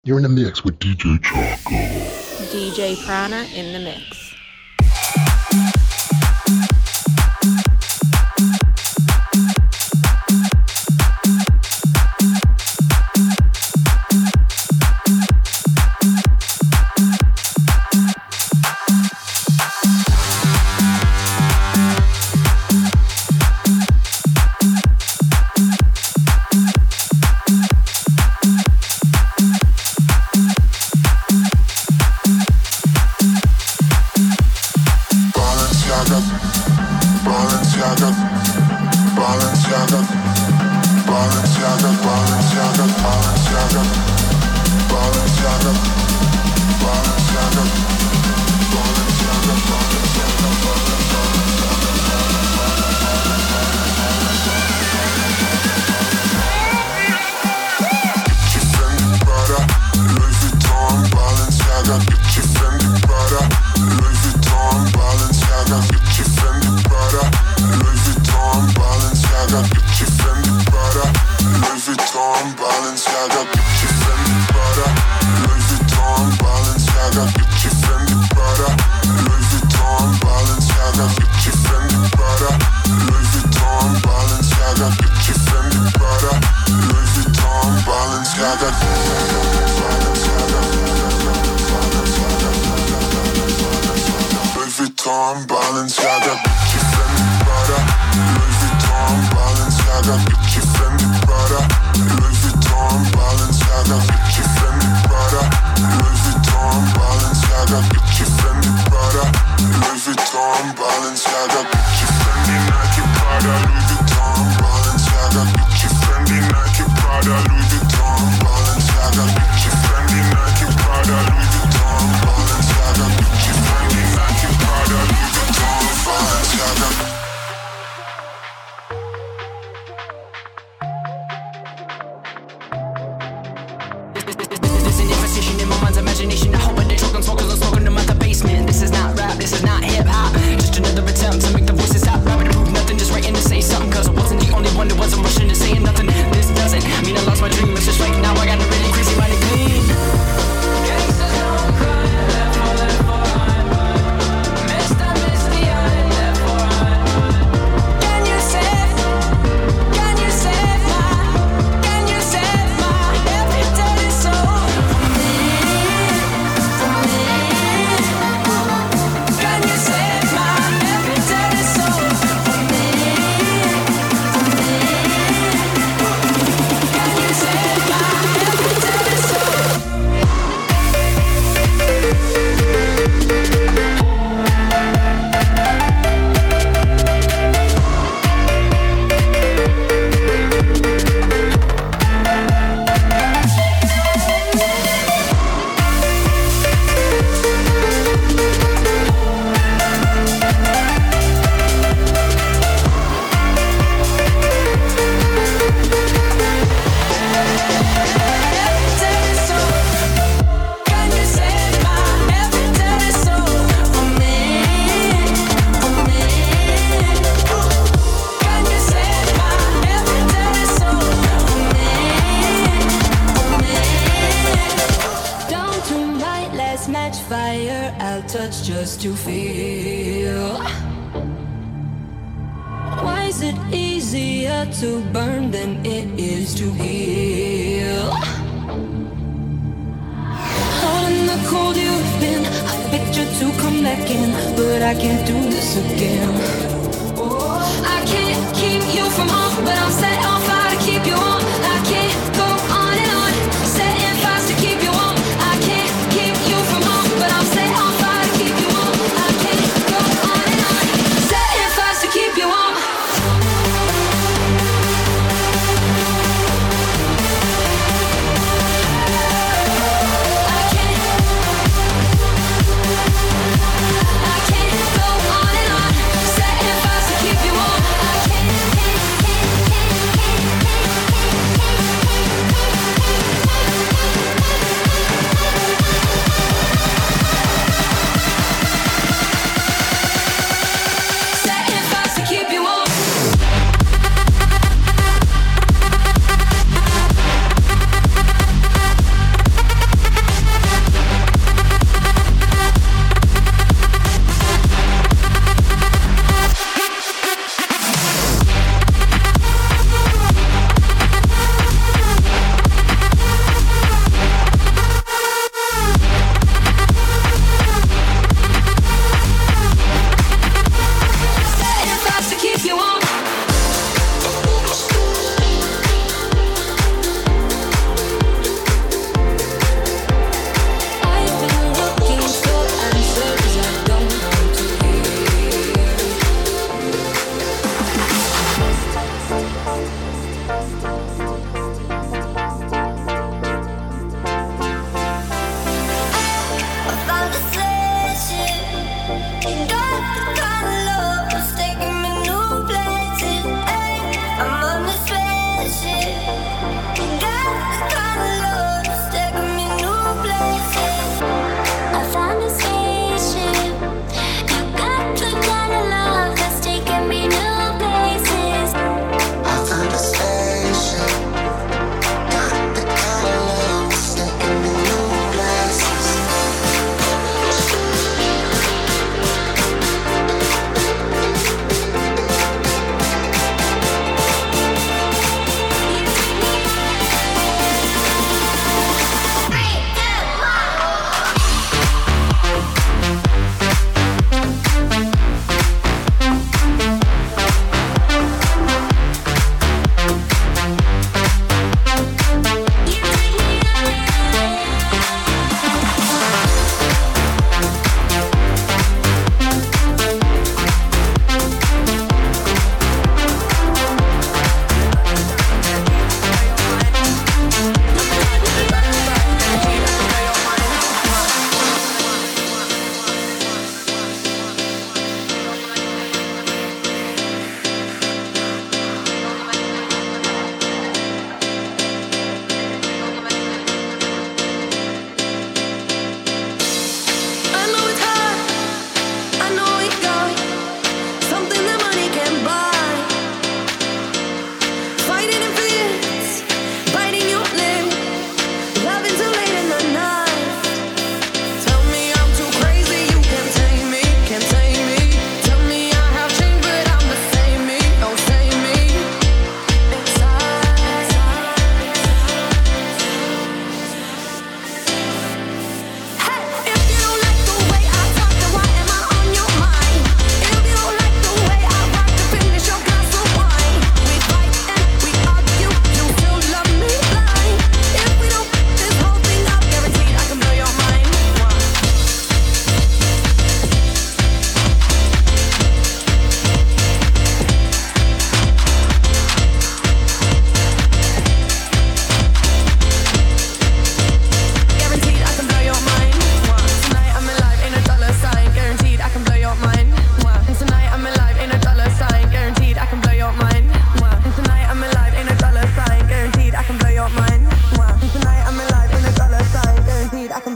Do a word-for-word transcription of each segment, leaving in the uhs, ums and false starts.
You're in the mix with D J Choco. D J Prana in the mix. I can't go on and on.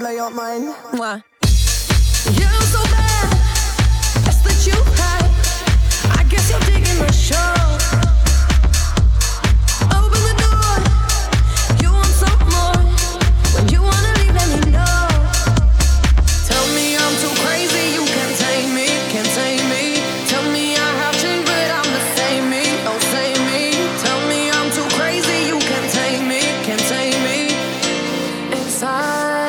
blow your mind. Mwah. You're so bad, best that you had. I guess you're digging the show. Open the door, you want some more. When you wanna leave, let me know. Tell me I'm too crazy, you can't tame me, can't tame me. Tell me I have changed, but I'm the same me, don't same me. Tell me I'm too crazy, you can't tame me, can't tame me. Inside.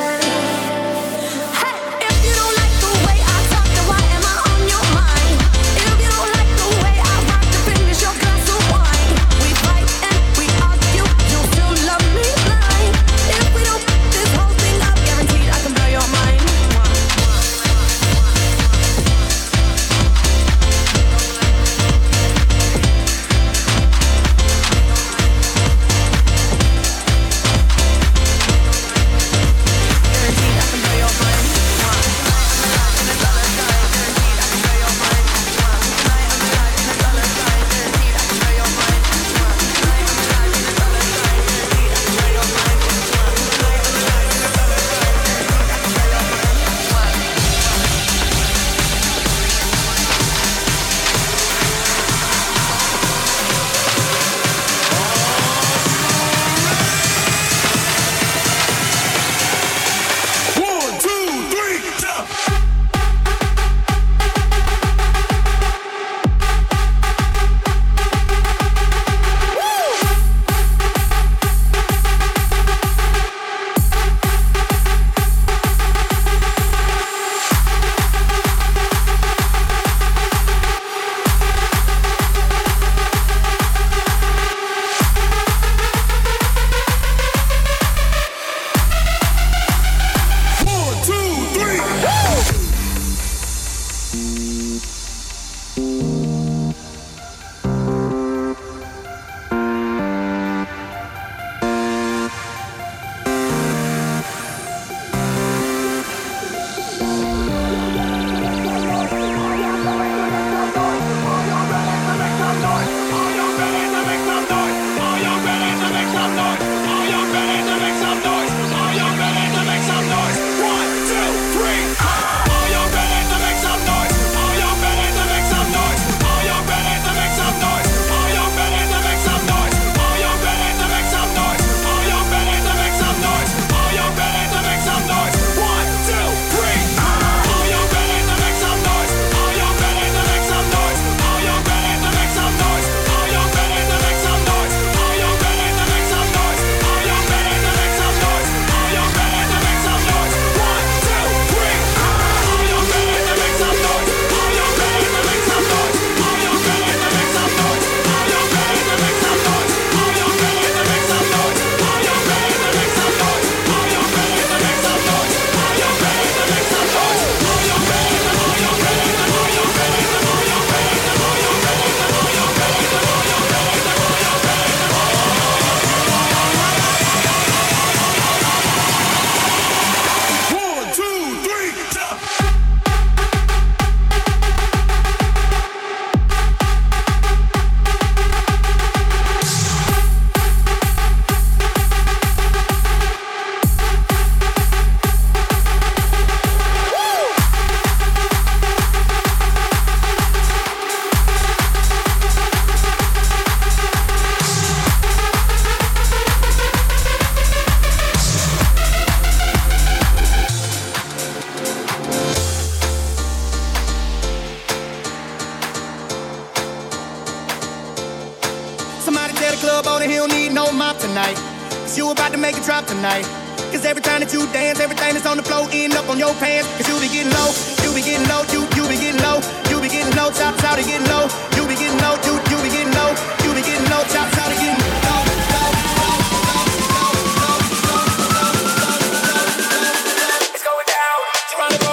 You about to make a drop tonight. Cause every time that you dance, everything that's on the floor end up on your pants. Cause you be getting low, you be getting low, you you be getting low, you be getting low, chop out and getting low, you be getting low, you you be getting low, you be getting low, chop out and getting low. It's going down, Geronimo.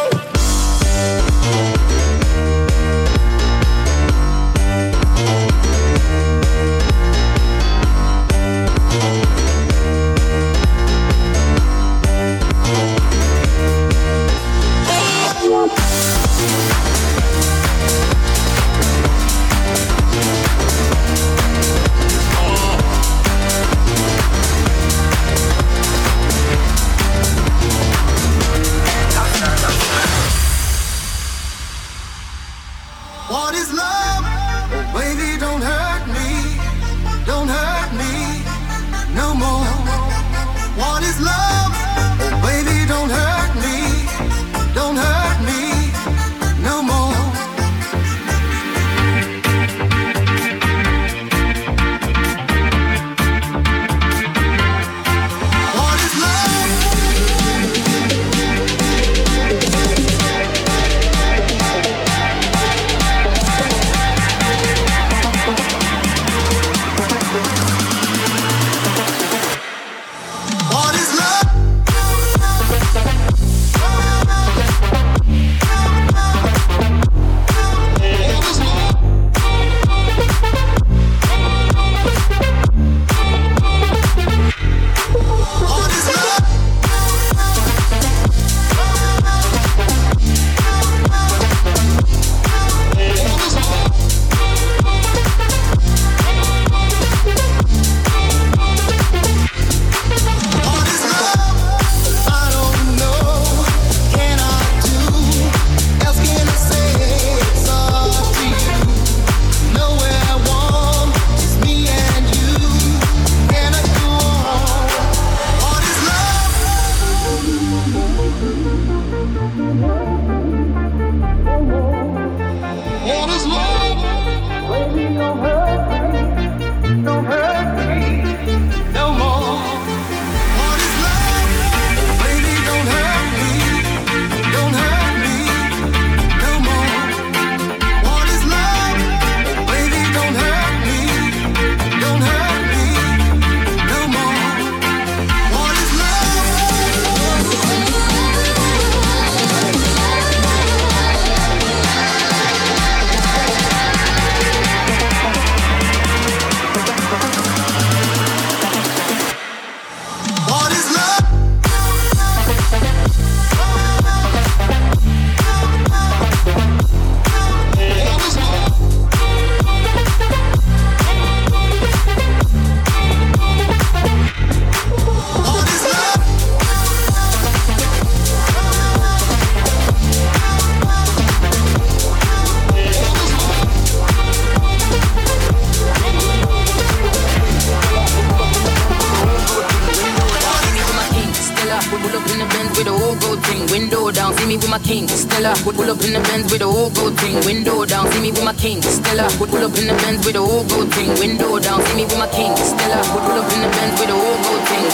up in the Benz with a whole gold thing, window down, see me with my king, Stella. Pull up in the Benz with a whole gold thing, window down, see me with my king, Stella. Pull up in the Benz with a whole gold thing, window down, see me with my king, Stella. Pull up in the Benz with a whole gold thing.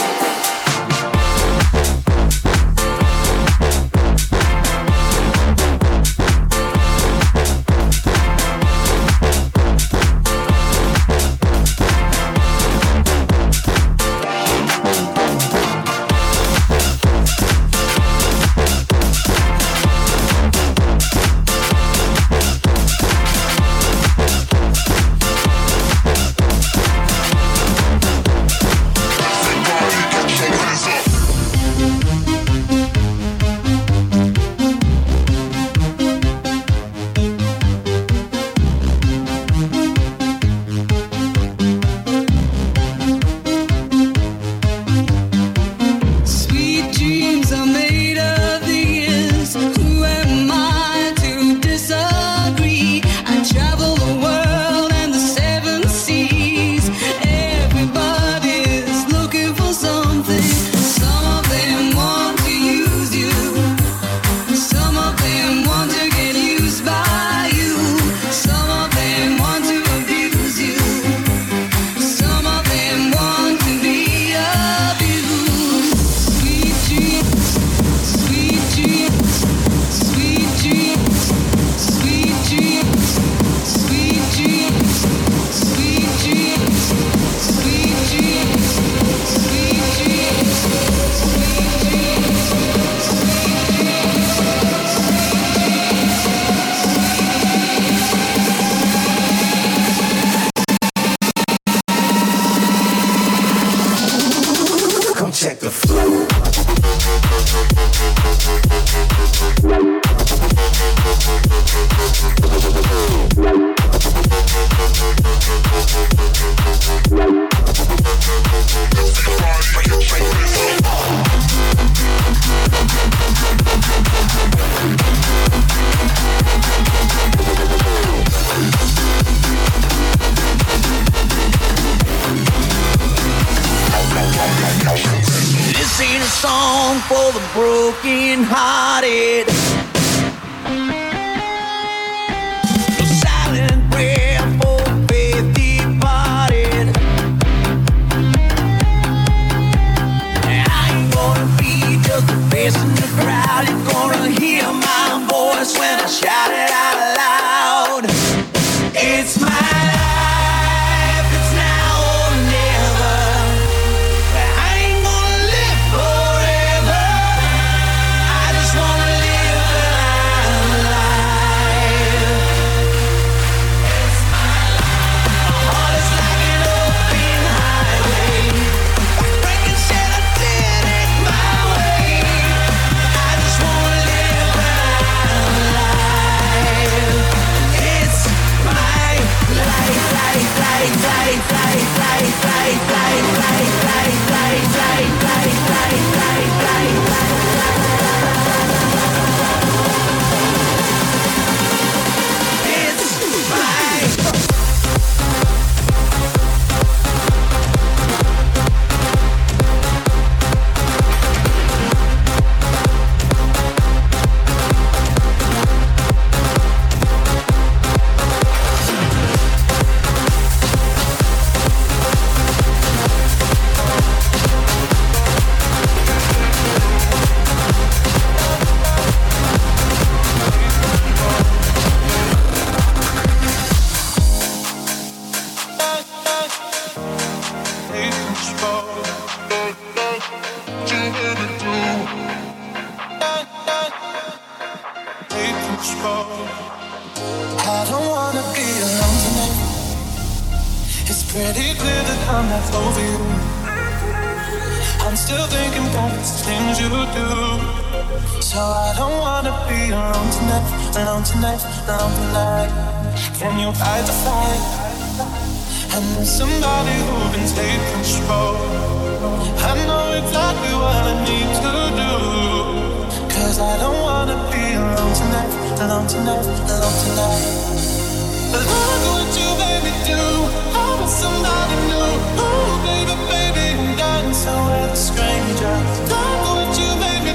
Somewhere a stranger. Love what you made me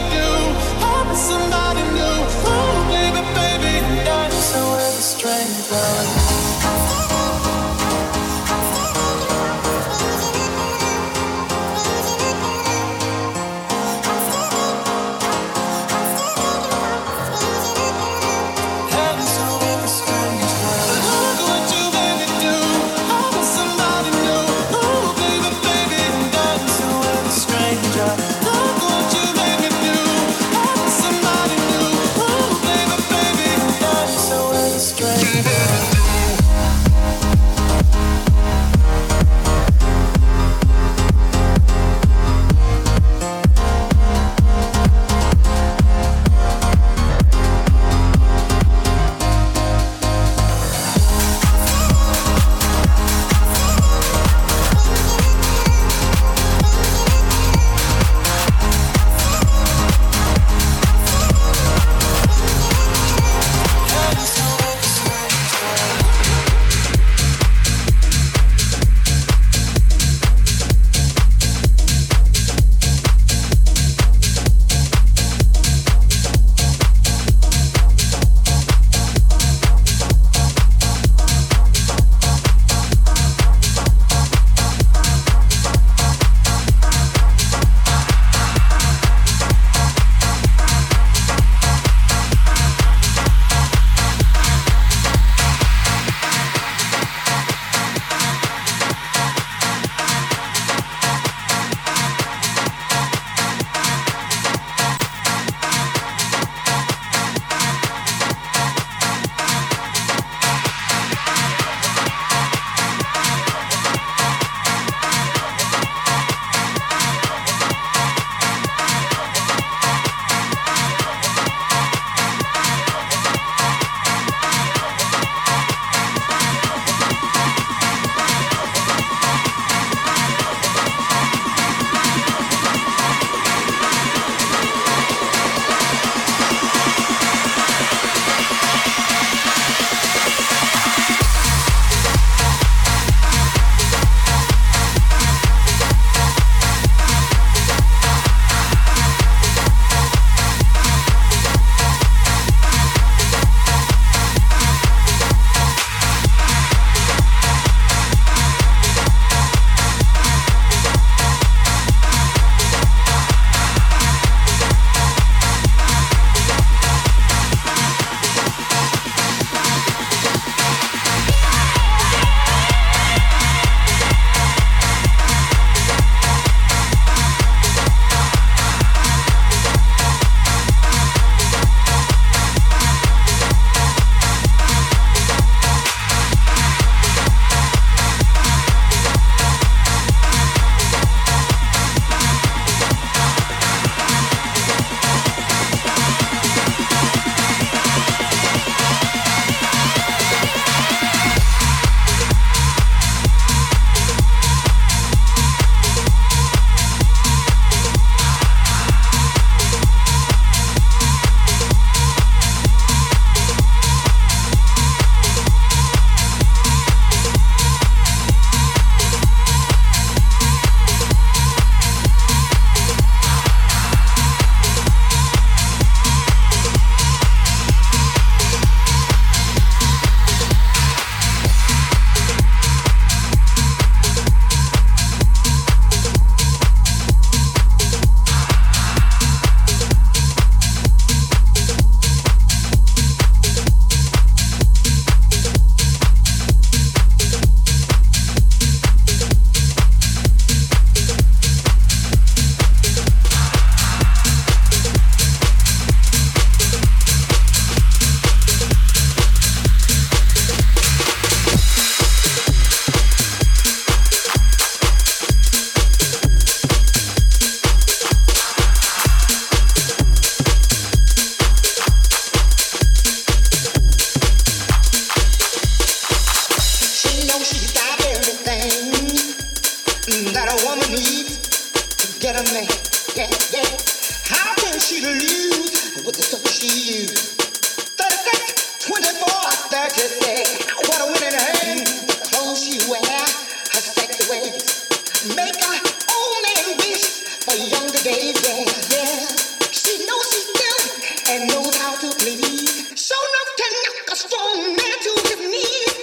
with the soap she used. thirty-six, twenty-four, thirty-six. What a winning hand. The clothes she wear, her sexy ways. Make her own and wish for younger days, yeah, yeah. She knows she's good and knows how to please. So enough to knock a strong man to his knees.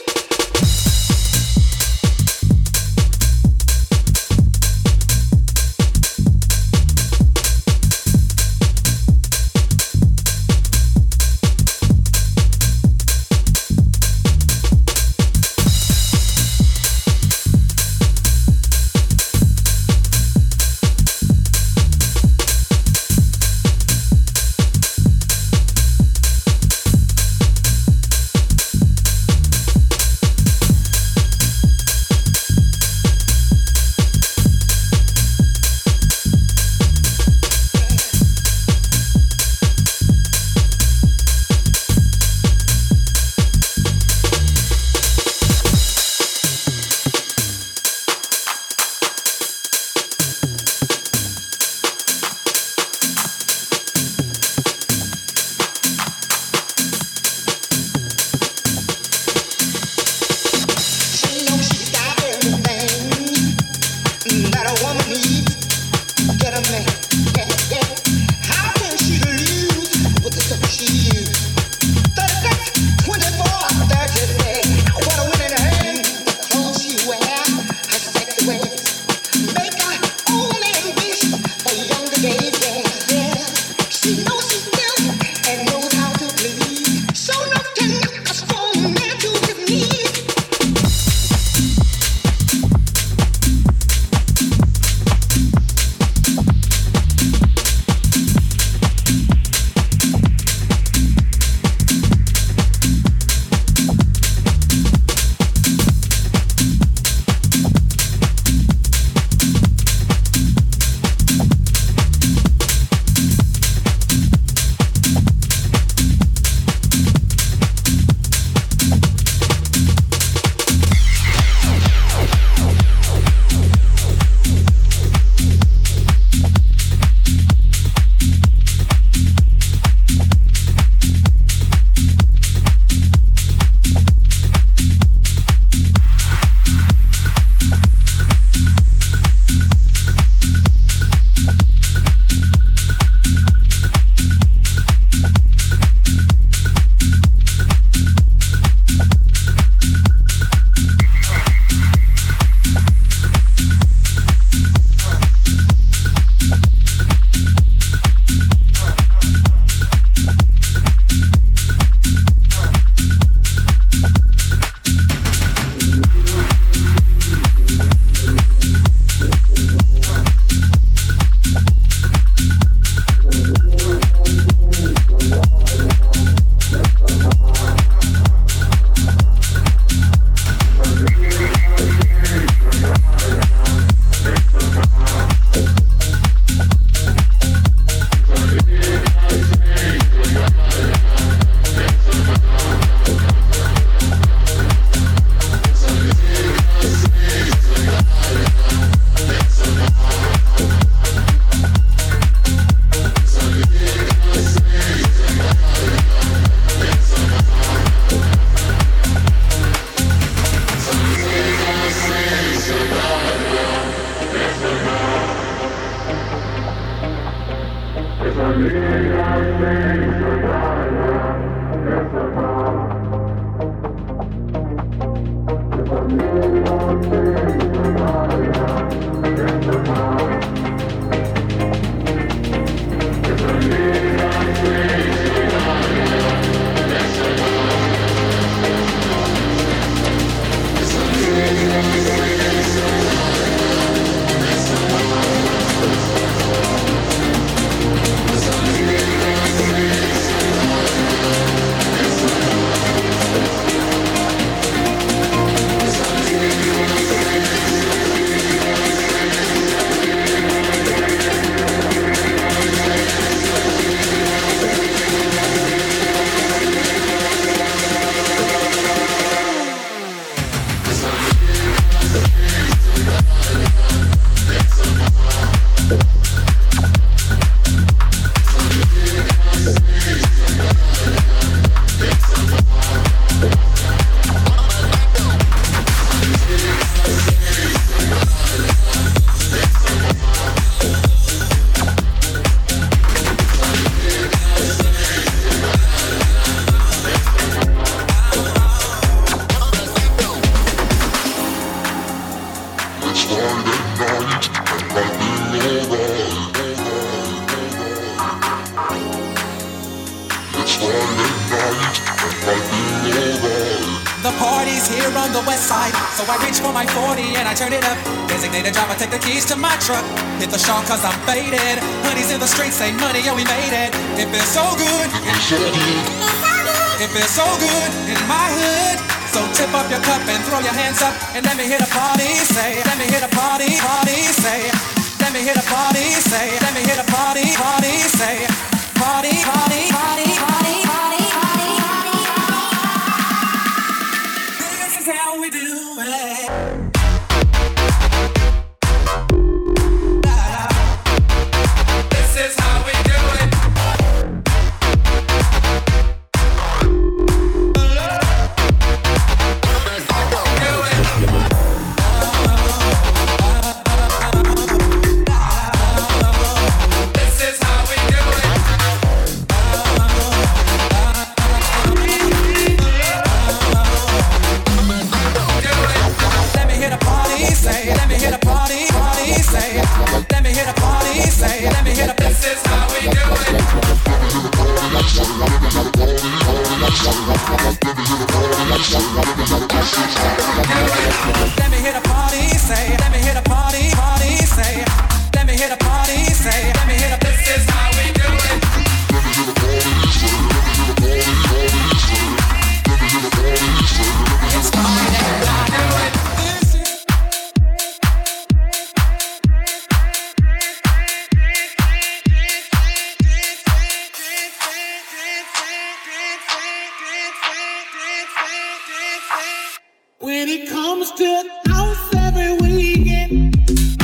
The party's here on the west side, so I reach for my forty and I turn it up. Designated driver, take the keys to my truck. Hit the shop cause I'm faded. Honey's in the streets, say money, yeah we made it. It feels so good, it feels so good in my hood. So tip up your cup and throw your hands up and let me hit a party, say. Let me hit a party, party, say. Let me hit a party, say. Let me hit a party, party, say. Party, party, party, party, party, party, party, party. This is how we do it. This is how we do it. Let me hit a party, say. Let me hit a party, party, say. Let me hit a party, say. Let me hit a. This is how we do it. It's fine and I do it. When it comes to the house every weekend,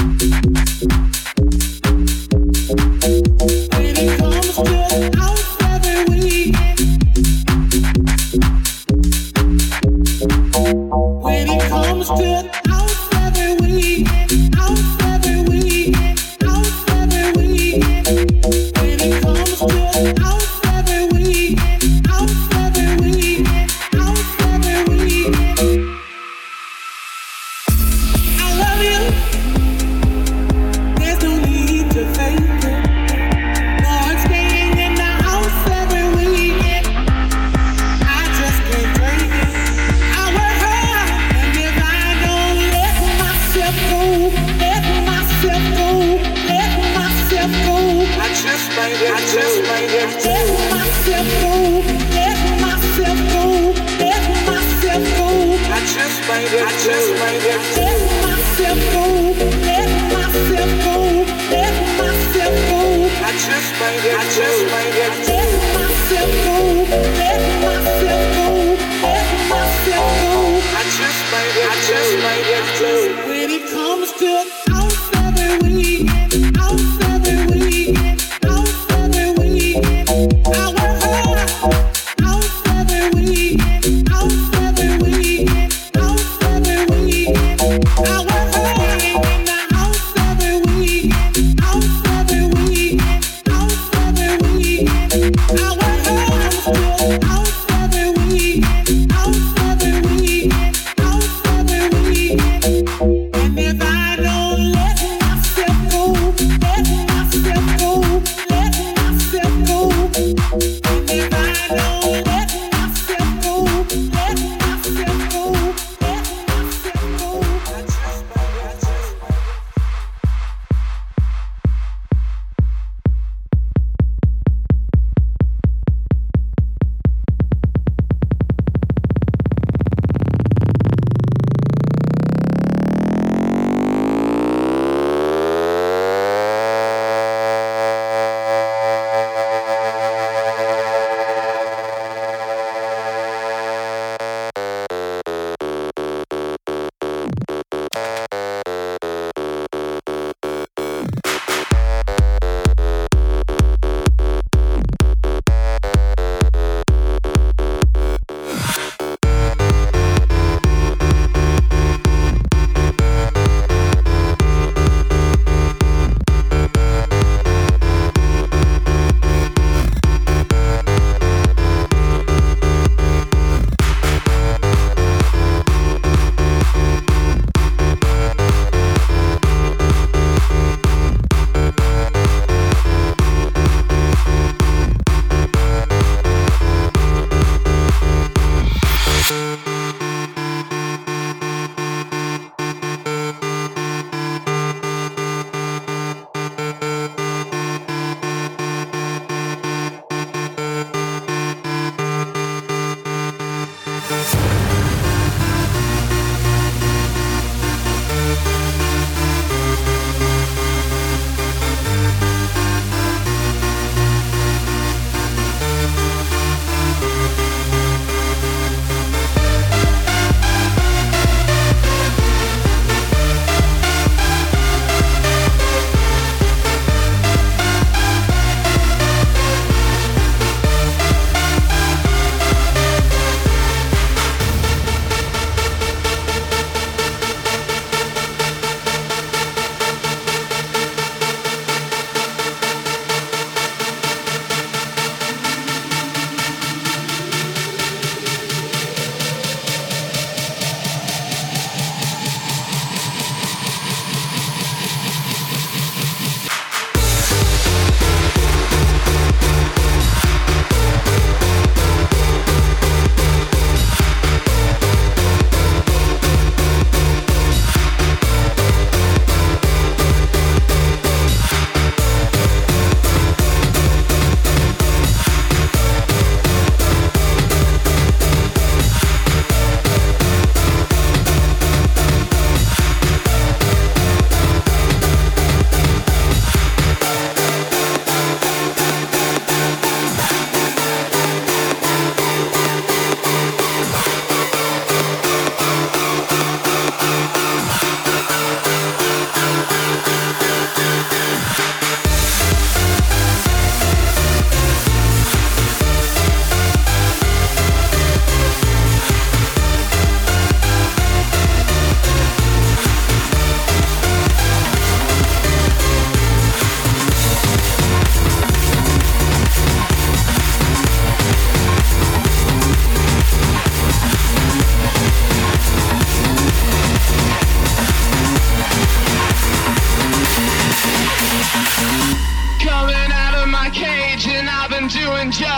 when it comes to the house every weekend, when it comes to the house every weekend, house every weekend, house every weekend, when it comes to the house every weekend, house every weekend, house every weekend. I just made it. Let myself go. Let myself go. Let myself go. I just made it. I just made it. Let myself go. Let myself go. Let myself go. I just made it. I just made it. Let myself go. Let myself go. Let myself go. I just made it. I just made it. When it comes to house every weekend, house every weekend. I work hard, house every weekend, house every weekend, house every weekend. I work hard in the house every weekend, house every weekend, house every weekend. I work hard.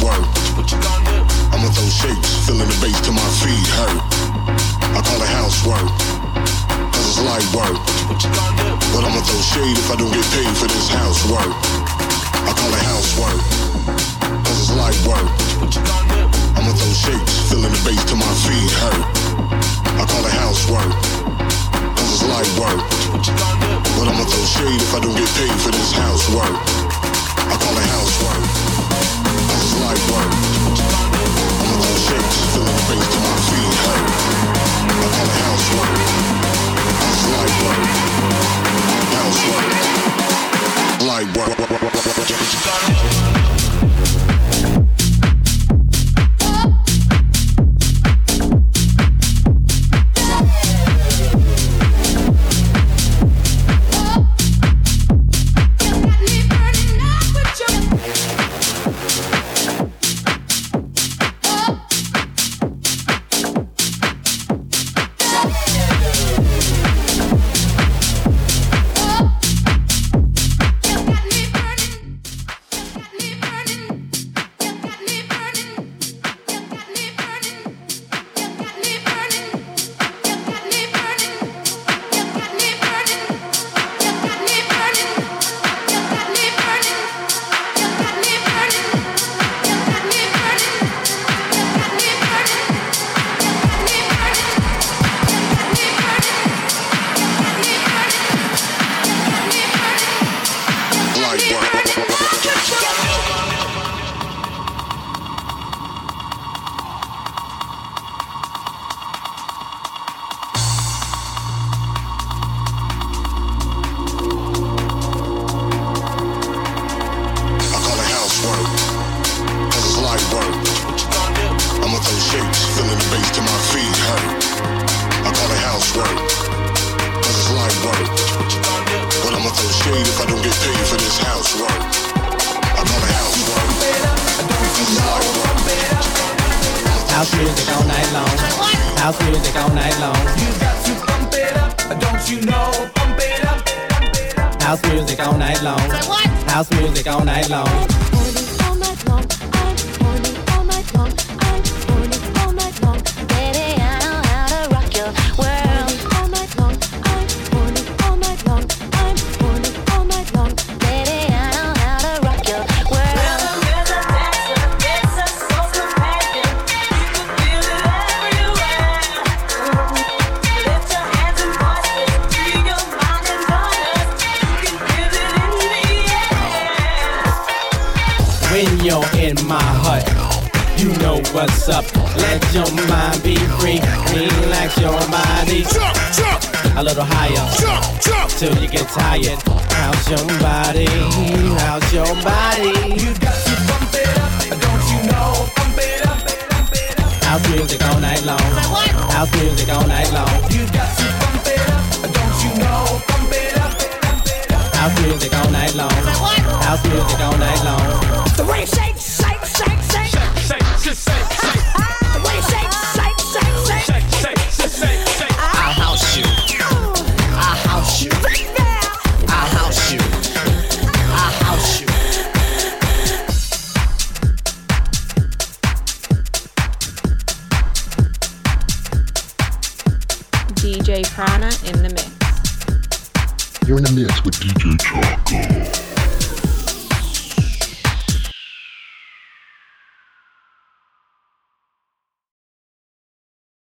work. I'ma throw shapes, feeling the bass till my feet hurt. I call it housework, cause it's light work. But I'ma throw shade if I don't get paid for this housework. I call it housework, cause it's light work. I'ma throw shapes, feeling the bass till my feet hurt. I call it housework, cause it's light work. But I'ma throw shade if I don't get paid for this housework. I call it housework, cause it's light work. I'ma throw shapes, feeling the bass till my feet hurt. I call it housework, cause it's light work. Housework, light work. House music all night long. House music all night long. You got to pump it up, don't you know? Pump it up. House music all night long. House music all night long. All night long, I'm horny all night long. I'm horny all night long. Baby, I know how to rock your world. All night long, I'm horny all night long. I'm horny all night long. Baby, I know how to rock your world. Rhythm is a dancer, it's a soul companion. You can feel it everywhere. Lift your hands and voices, free your mind and join us. You can feel it in the air. When you're in my hut, you know what's up. Let your mind be free. Relax your body. Jump, jump, A little higher jump, jump. till you get tired. How's your body? How's your body? You got to pump it up, don't you know? Pump it up, pump it up. House music all night long. House music all night long. You got to pump it up, don't you know? Pump it up, pump it up. House music all night long. House music all night long. The way you shake, shake, shake, shake. Shake, shake, shake, shake. The way you shake, shake, shake, shake. Shake, shake, shake, shake, shake. I'll house you. I'll house you. I'll house you. I'll house you. D J Prana in the mix. You're in the mix with D J Choco.